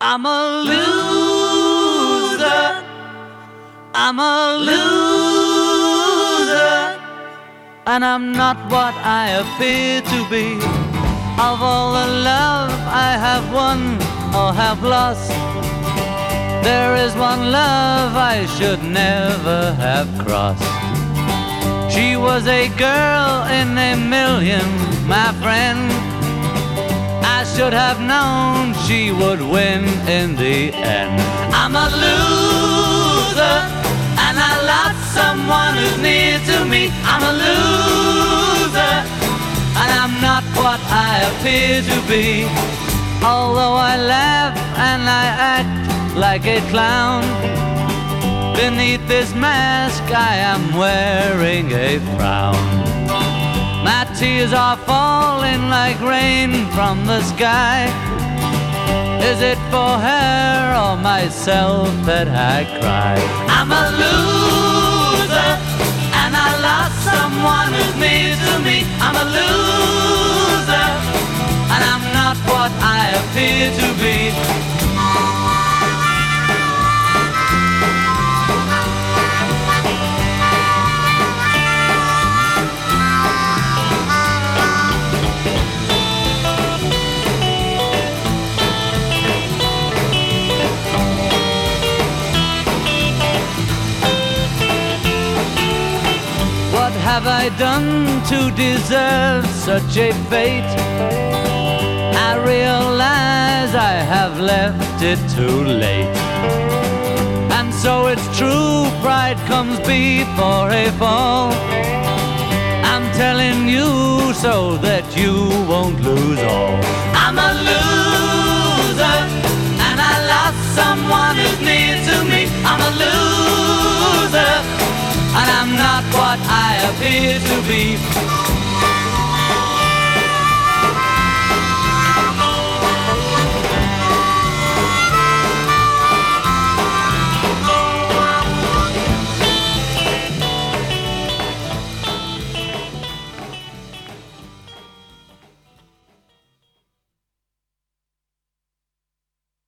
I'm a loser. I'm a loser. And I'm not what I appear to be. Of all the love I have won or have lost, there is one love I should never have crossed. She was a girl in a million, my friend. I should have known she would win in the end. I'm a loser, and I lost someone who's near to me. I'm a loser, and I'm not what I appear to be. Although I laugh and I act like a clown, beneath this mask I am wearing a frown. My tears are falling like rain from the sky. Is it for her or myself that I cry? I'm a loser, and I lost someone who's near to me. I'm a loser, and I'm not what I appear to be. What have I done to deserve such a fate? I realize I have left it too late. And so it's true, pride comes before a fall. I'm telling you so that you won't lose all. I'm a loser, and I lost someone who's near to me. I'm a loser, and I'm not what I appear to be.